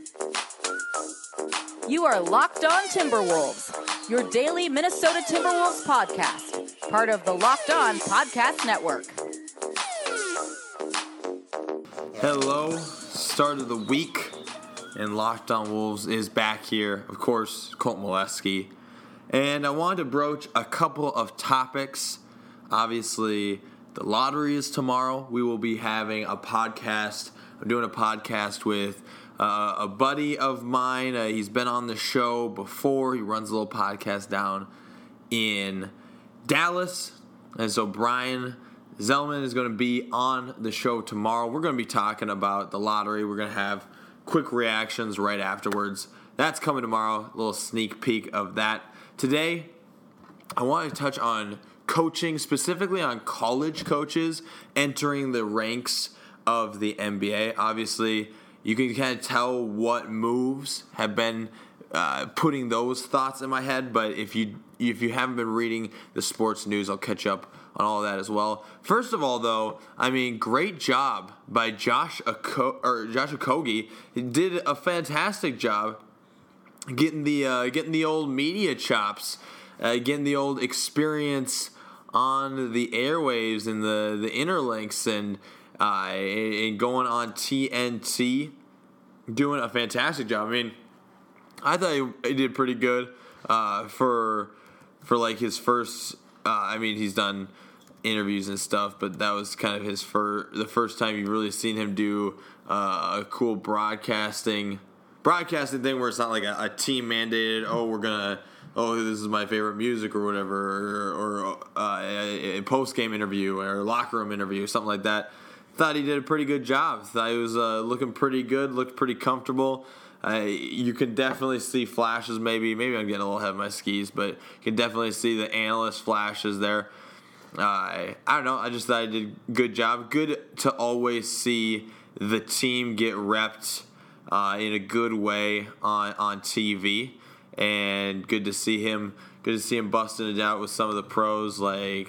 You are Locked On Timberwolves, your daily Minnesota Timberwolves podcast, part of the Locked On Podcast Network. Hello, start of the week, and Locked On Wolves is back here. Of course, Colt Molesky. And I wanted to broach a couple of topics. Obviously, the lottery is tomorrow. We will be having a podcast. I'm doing a podcast with a buddy of mine. He's been on the show before. He runs a little podcast down in Dallas. And so Brian Zellman is going to be on the show tomorrow. We're going to be talking about the lottery. We're going to have quick reactions right afterwards. That's coming tomorrow. A little sneak peek of that. Today, I want to touch on coaching, specifically on college coaches entering the ranks of the NBA. Obviously, you can kind of tell what moves have been putting those thoughts in my head. But if you haven't been reading the sports news, I'll catch up on all of that as well. First of all, though, I mean, great job by Josh Okogie. He did a fantastic job getting the old media chops, getting the old experience on the airwaves and the interlinks and going on TNT, doing a fantastic job. I mean, I thought he did pretty good for like his first. I mean, he's done interviews and stuff, but that was kind of the first time you've really seen him do a cool broadcasting thing where it's not like a team mandated. This is my favorite music or whatever, or a post game interview or locker room interview, something like that. Thought he did a pretty good job. Thought he was looking pretty good, looked pretty comfortable. You can definitely see flashes. Maybe I'm getting a little ahead of my skis, but you can definitely see the analyst flashes there. I don't know. I just thought he did a good job. Good to always see the team get repped in a good way on TV, and good to see him. Good to see him busting it out with some of the pros like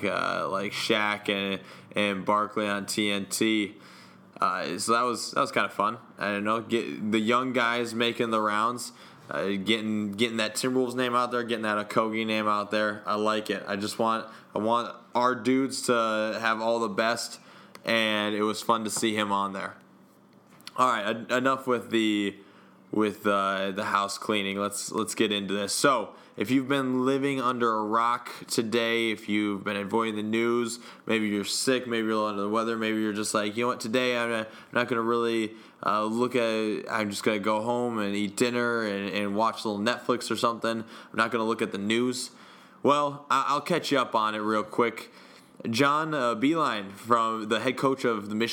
Shaq and Barkley on TNT. So that was kind of fun. I don't know, get the young guys making the rounds, getting that Timberwolves name out there, getting that Okogie name out there. I like it. I want our dudes to have all the best, and it was fun to see him on there. All right, enough with the house cleaning. Let's get into this. So, if you've been living under a rock today, if you've been avoiding the news, maybe you're sick, maybe you're a little under the weather, maybe you're just like, you know what, today I'm not going to really look at it. I'm just going to go home and eat dinner and watch a little Netflix or something. I'm not going to look at the news. Well, I'll catch you up on it real quick. John Beilein, from the head coach of the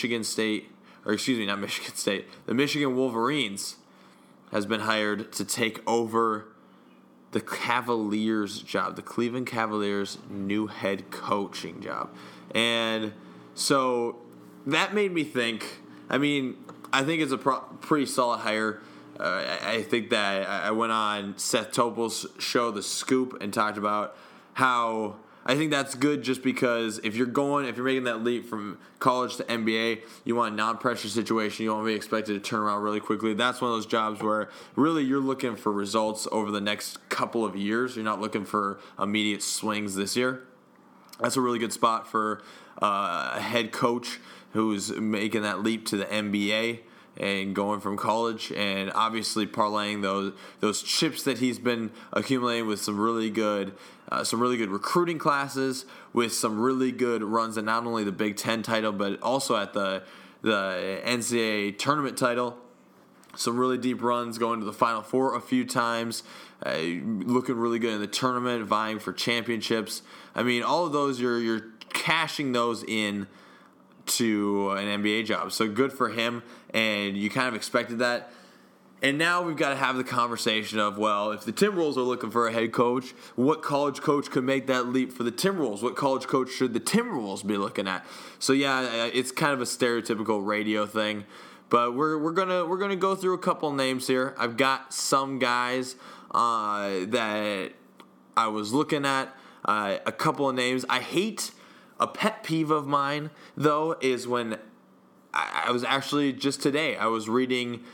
the Michigan Wolverines, has been hired to take over the Cavaliers job, the Cleveland Cavaliers' new head coaching job. And so that made me think, I mean, I think it's a pretty solid hire. I think that I went on Seth Topol's show, The Scoop, and talked about how I think that's good just because if you're making that leap from college to NBA, you want a non-pressure situation. You want to be expected to turn around really quickly. That's one of those jobs where really you're looking for results over the next couple of years. You're not looking for immediate swings this year. That's a really good spot for a head coach who's making that leap to the NBA and going from college, and obviously parlaying those chips that he's been accumulating with some really good recruiting classes, with some really good runs at not only the Big Ten title but also at the NCAA tournament title. Some really deep runs, going to the Final Four a few times, looking really good in the tournament, vying for championships. I mean, all of those you're cashing those in to an NBA job. So good for him, and you kind of expected that. And now we've got to have the conversation of, well, if the Timberwolves are looking for a head coach, what college coach could make that leap for the Timberwolves? What college coach should the Timberwolves be looking at? So yeah, it's kind of a stereotypical radio thing, but we're gonna go through a couple names here. I've got some guys that I was looking at, a couple of names. A pet peeve of mine, though, is when I was actually just today, I was reading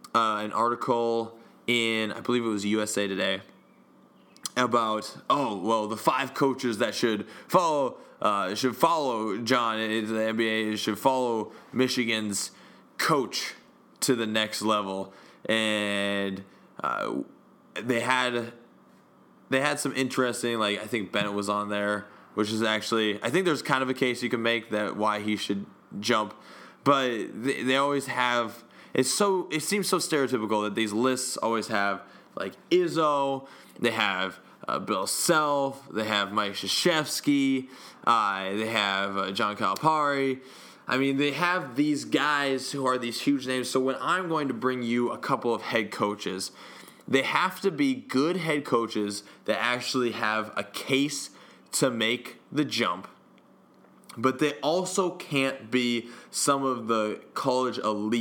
an article in, I believe it was USA Today, about the 5 coaches that should follow John into the NBA, should follow Michigan's coach to the next level, and they had some interesting, like, I think Bennett was on there, which is actually, I think there's kind of a case you can make that why he should jump, but they always have, it seems so stereotypical that these lists always have, like, Izzo, they have Bill Self, they have Mike Krzyzewski, they have John Calipari. I mean, they have these guys who are these huge names. So when I'm going to bring you a couple of head coaches, they have to be good head coaches that actually have a case to make the jump. But they also can't be some of the college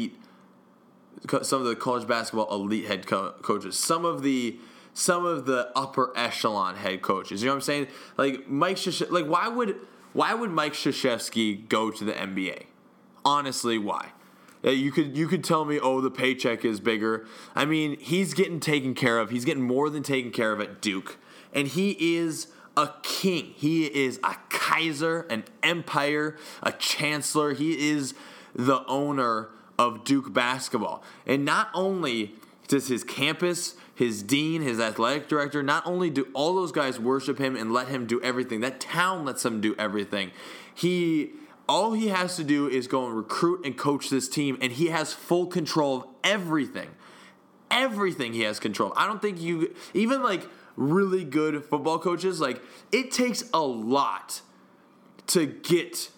basketball elite head coaches. Some of the upper echelon head coaches. You know what I'm saying? Like Mike Krzyzewski, like why would Mike Krzyzewski go to the NBA? Honestly, why? You could tell me, the paycheck is bigger. I mean, he's getting taken care of. He's getting more than taken care of at Duke. And he is a king. He is a Kaiser, an empire, a chancellor. He is the owner of Duke basketball. And not only does his campus, his dean, his athletic director, not only do all those guys worship him and let him do everything, that town lets him do everything. All he has to do is go and recruit and coach this team, and he has full control of everything. Everything he has control of. I don't think even like really good football coaches, like it takes a lot to get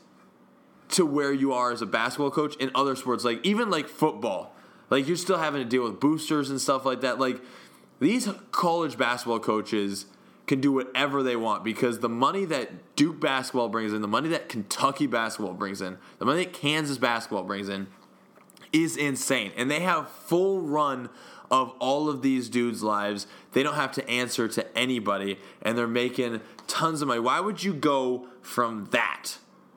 to where you are as a basketball coach in other sports, like even like football. Like you're still having to deal with boosters and stuff like that. Like these college basketball coaches can do whatever they want because the money that Duke basketball brings in, the money that Kentucky basketball brings in, the money that Kansas basketball brings in is insane. And they have full run of all of these dudes' lives. They don't have to answer to anybody, and they're making tons of money. Why would you go from that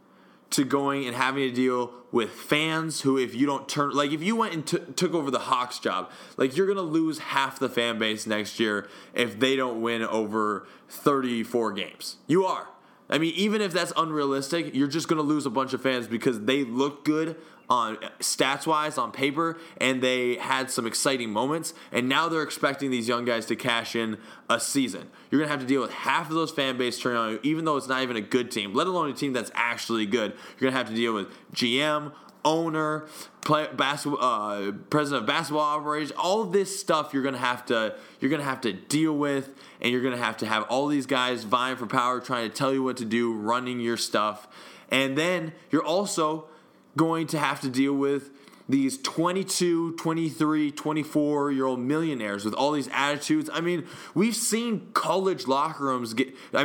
to going and having to deal with fans who, if you don't turn, like if you went and took over the Hawks job, like you're going to lose half the fan base next year if they don't win over 34 games. You are. I mean, even if that's unrealistic, you're just going to lose a bunch of fans because they look good on stats-wise on paper, and they had some exciting moments, and now they're expecting these young guys to cash in a season. You're going to have to deal with half of those fan base turning on you, even though it's not even a good team, let alone a team that's actually good. You're going to have to deal with GM, owner, president of basketball operations, all this stuff you're going to have to deal with, and you're going to have all these guys vying for power, trying to tell you what to do, running your stuff. And then you're also going to have to deal with these 22, 23, 24-year-old millionaires with all these attitudes. I mean, we've seen college locker rooms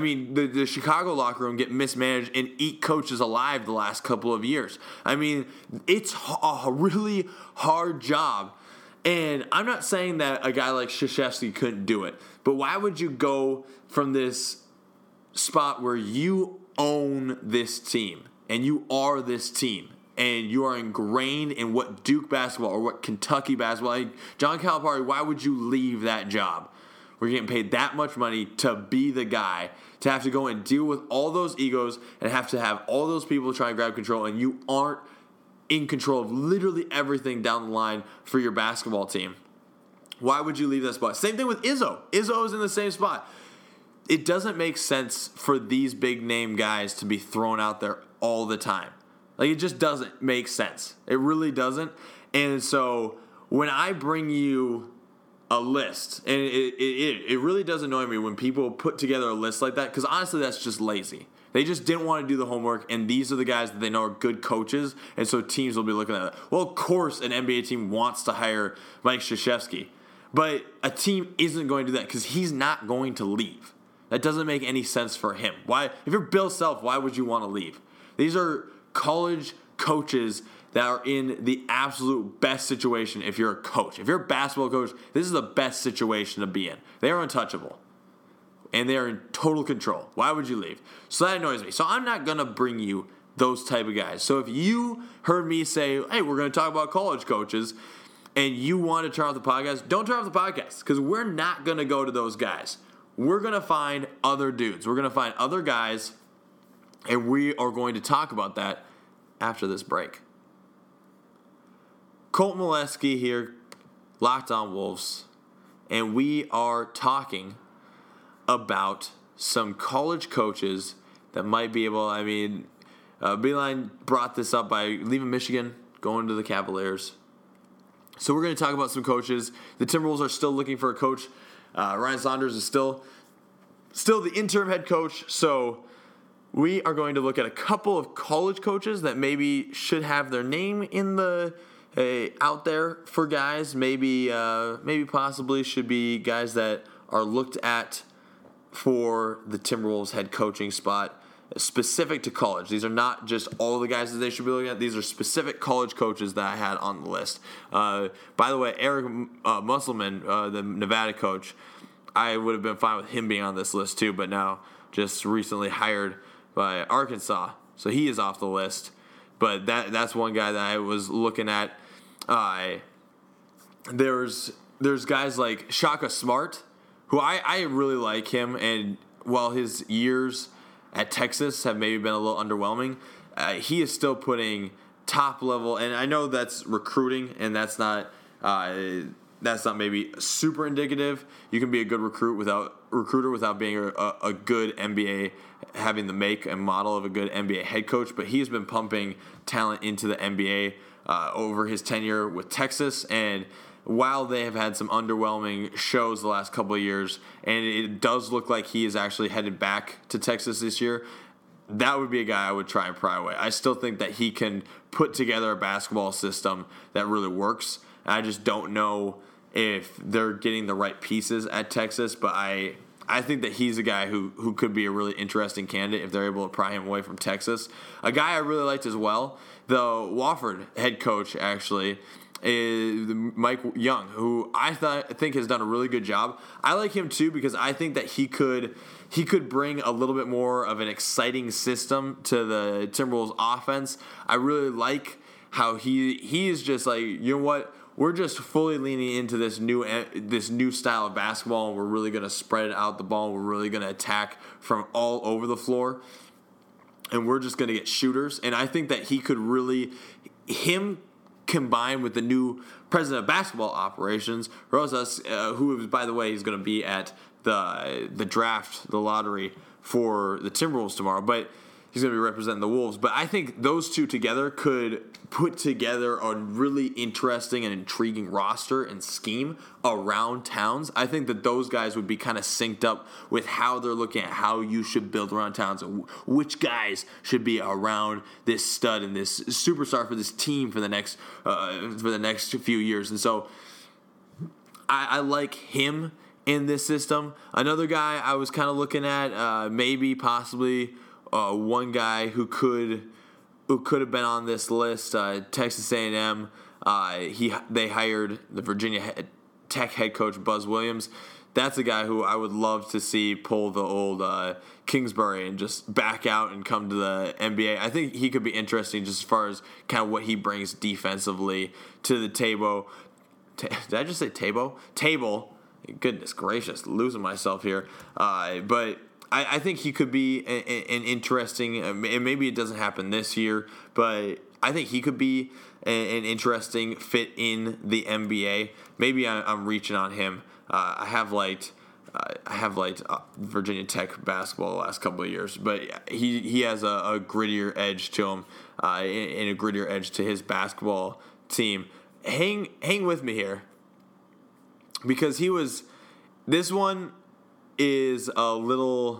the Chicago locker room get mismanaged and eat coaches alive the last couple of years. I mean, it's a really hard job. And I'm not saying that a guy like Krzyzewski couldn't do it, but why would you go from this spot where you own this team and you are this team, and you are ingrained in what Duke basketball or what Kentucky basketball, like John Calipari, why would you leave that job? We're getting paid that much money to be the guy, to have to go and deal with all those egos and have to have all those people trying to grab control, and you aren't in control of literally everything down the line for your basketball team. Why would you leave that spot? Same thing with Izzo. Izzo is in the same spot. It doesn't make sense for these big name guys to be thrown out there all the time. Like, it just doesn't make sense. It really doesn't. And so when I bring you a list, and it really does annoy me when people put together a list like that, because honestly, that's just lazy. They just didn't want to do the homework, and these are the guys that they know are good coaches, and so teams will be looking at it. Well, of course an NBA team wants to hire Mike Krzyzewski, but a team isn't going to do that because he's not going to leave. That doesn't make any sense for him. Why? If you're Bill Self, why would you want to leave? These are college coaches that are in the absolute best situation if you're a coach. If you're a basketball coach, this is the best situation to be in. They are untouchable, and they are in total control. Why would you leave? So that annoys me. So I'm not going to bring you those type of guys. So if you heard me say, hey, we're going to talk about college coaches, and you want to turn off the podcast, don't turn off the podcast because we're not going to go to those guys. We're going to find other dudes. We're going to find other guys, and we are going to talk about that after this break. Colt Molesky here, Locked On Wolves, and we are talking about some college coaches that might be able, Beeline brought this up by leaving Michigan, going to the Cavaliers. So we're going to talk about some coaches. The Timberwolves are still looking for a coach. Ryan Saunders is still the interim head coach. So we are going to look at a couple of college coaches that maybe should have their name in the out there for guys. Maybe possibly should be guys that are looked at for the Timberwolves head coaching spot, specific to college. These are not just all the guys that they should be looking at. These are specific college coaches that I had on the list. By the way, Eric Musselman, the Nevada coach, I would have been fine with him being on this list too, but now just recently hired by Arkansas, so he is off the list. But that's one guy that I was looking at. There's guys like Shaka Smart, who I really like him, and while his years at Texas have maybe been a little underwhelming, he is still putting top level, and I know that's recruiting, and that's not maybe super indicative. You can be a good recruiter without being a good NBA, having the make and model of a good NBA head coach, but he's been pumping talent into the NBA over his tenure with Texas, and while they have had some underwhelming shows the last couple of years, and it does look like he is actually headed back to Texas this year, that would be a guy I would try and pry away. I still think that he can put together a basketball system that really works. I just don't know if they're getting the right pieces at Texas, but I think that he's a guy who could be a really interesting candidate if they're able to pry him away from Texas. A guy I really liked as well, the Wofford head coach actually, is Mike Young, who I think has done a really good job. I like him too because I think that he could bring a little bit more of an exciting system to the Timberwolves offense. I really like how he is just like, you know what, we're just fully leaning into this new style of basketball, and we're really going to spread out the ball. We're really going to attack from all over the floor, and we're just going to get shooters. And I think that he could really, combined with the new president of basketball operations, Rosas, who, by the way, is going to be at the draft, the lottery for the Timberwolves tomorrow, but he's going to be representing the Wolves. But I think those two together could put together a really interesting and intriguing roster and scheme around Towns. I think that those guys would be kind of synced up with how they're looking at how you should build around Towns and which guys should be around this stud and this superstar for this team for the next few years. And so I like him in this system. Another guy I was kind of looking at, maybe possibly one guy who could have been on this list, Texas A&M. They hired the Virginia Tech head coach Buzz Williams. That's a guy who I would love to see pull the old Kingsbury and just back out and come to the NBA. I think he could be interesting just as far as kind of what he brings defensively to the table. Did I just say table? Table. Goodness gracious, losing myself here. But I think he could be an interesting, and maybe it doesn't happen this year, but I think he could be an interesting fit in the NBA. Maybe I'm reaching on him. I have liked Virginia Tech basketball the last couple of years, but he has a grittier edge to him, and a grittier edge to his basketball team. Hang with me here, because this one's a little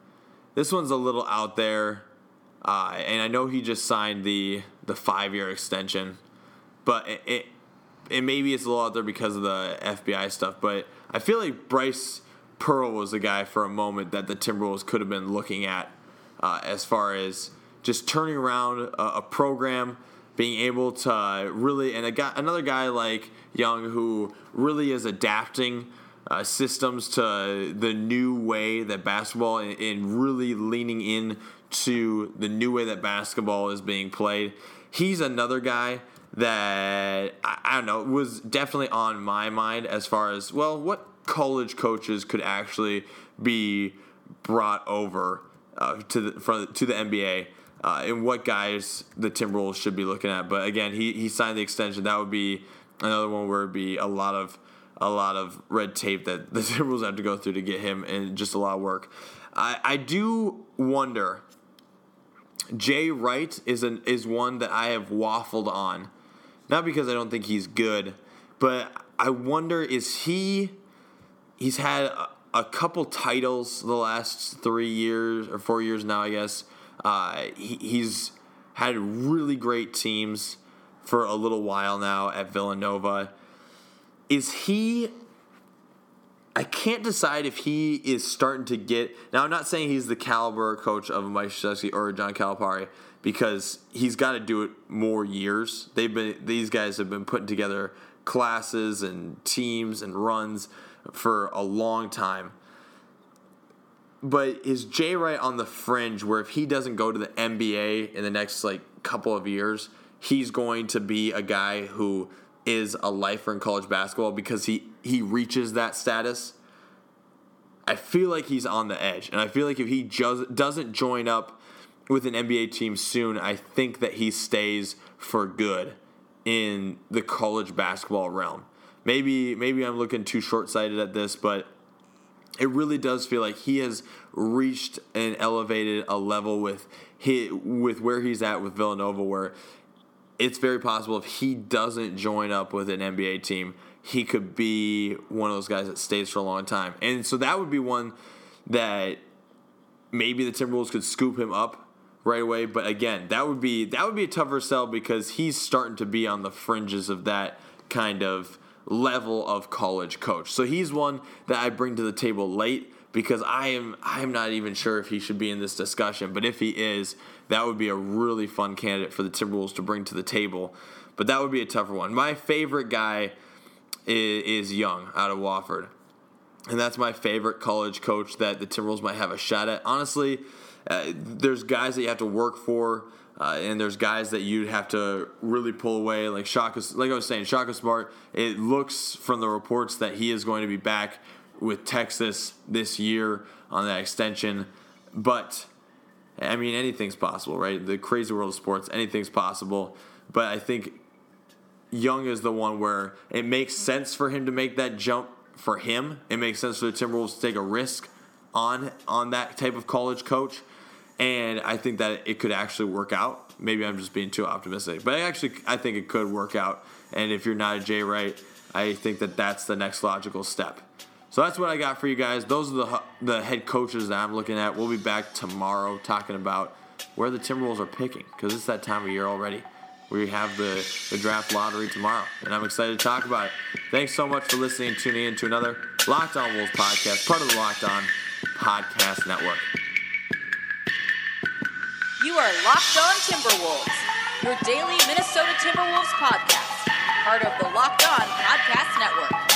out there, and I know he just signed the 5-year extension, but it maybe it's a little out there because of the FBI stuff, but I feel like Bryce Pearl was a guy for a moment that the Timberwolves could have been looking at as far as just turning around a program, being able to really, and another guy like Young who really is adapting systems to the new way that basketball, and really leaning in to the new way that basketball is being played. He's another guy that I don't know, was definitely on my mind as far as, well, what college coaches could actually be brought over to the NBA, and what guys the Timberwolves should be looking at. But again, he signed the extension. That would be another one where it'd be a lot of red tape that the Timberwolves have to go through to get him, and just a lot of work. I do wonder. Jay Wright is one that I have waffled on, not because I don't think he's good, but I wonder, he's had a couple titles the last 3 years or 4 years now, I guess. He's had really great teams for a little while now at Villanova. I can't decide if he is starting to get... Now, I'm not saying he's the caliber coach of Mike Krzyzewski or John Calipari, because he's got to do it more years. These guys have been putting together classes and teams and runs for a long time. But is Jay Wright on the fringe where if he doesn't go to the NBA in the next couple of years, he's going to be a guy who is a lifer in college basketball because he reaches that status? I feel like he's on the edge. And I feel like if he doesn't join up with an NBA team soon, I think that he stays for good in the college basketball realm. Maybe I'm looking too short-sighted at this, but it really does feel like he has reached and elevated a level with where he's at with Villanova, where it's very possible if he doesn't join up with an NBA team, he could be one of those guys that stays for a long time. And so that would be one that maybe the Timberwolves could scoop him up right away. But again, that would be a tougher sell because he's starting to be on the fringes of that kind of level of college coach. So he's one that I bring to the table late because I am not even sure if he should be in this discussion. But if he is, that would be a really fun candidate for the Timberwolves to bring to the table. But that would be a tougher one. My favorite guy is Young out of Wofford. And that's my favorite college coach that the Timberwolves might have a shot at. Honestly, there's guys that you have to work for, and there's guys that you'd have to really pull away. Like I was saying, Shaka Smart, it looks from the reports that he is going to be back with Texas this year on that extension. But, I mean, anything's possible, right? The crazy world of sports, anything's possible. But I think Young is the one where it makes sense for him to make that jump for him. It makes sense for the Timberwolves to take a risk on that type of college coach. And I think that it could actually work out. Maybe I'm just being too optimistic. But I think it could work out. And if you're not a Jay Wright, I think that that's the next logical step. So that's what I got for you guys. Those are the head coaches that I'm looking at. We'll be back tomorrow talking about where the Timberwolves are picking, because it's that time of year already. We have the draft lottery tomorrow, and I'm excited to talk about it. Thanks so much for listening and tuning in to another Locked On Wolves podcast, part of the Locked On Podcast Network. You are Locked On Timberwolves, your daily Minnesota Timberwolves podcast, part of the Locked On Podcast Network.